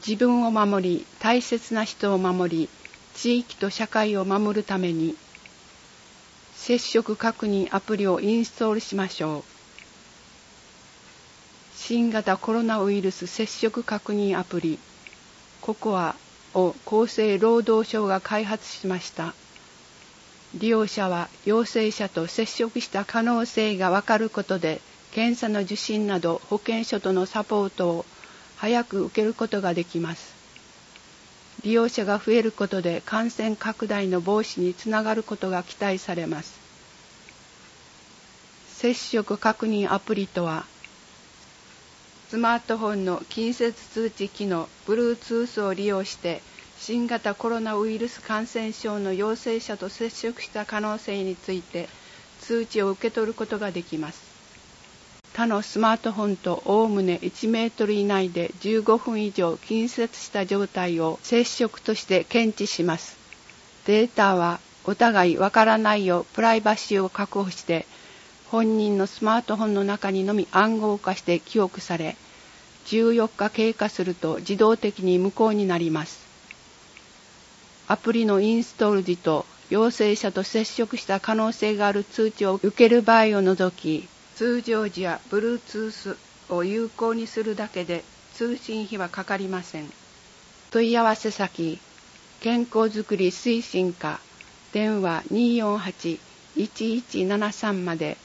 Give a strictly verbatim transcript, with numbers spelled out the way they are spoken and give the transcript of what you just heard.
自分を守り、大切な人を守り、地域と社会を守るために、接触確認アプリをインストールしましょう。新型コロナウイルス接触確認アプリ、ココアを厚生労働省が開発しました。利用者は陽性者と接触した可能性がわかることで、検査の受診など保健所とのサポートを早く受けることができます。利用者が増えることで感染拡大の防止につながることが期待されます。接触確認アプリとは、スマートフォンの近接通知機能 Bluetooth を利用して新型コロナウイルス感染症の陽性者と接触した可能性について通知を受け取ることができます。他のスマートフォンとおおむねいちメートル以内でじゅうごふん以上近接した状態を接触として検知します。データはお互いわからないようプライバシーを確保して本人のスマートフォンの中にのみ暗号化して記憶され、じゅうよっか経過すると自動的に無効になります。アプリのインストール時と陽性者と接触した可能性がある通知を受ける場合を除き、通常時や Bluetooth を有効にするだけで通信費はかかりません。問い合わせ先、健康づくり推進課、電話にーよんはち いちいちななさんまで。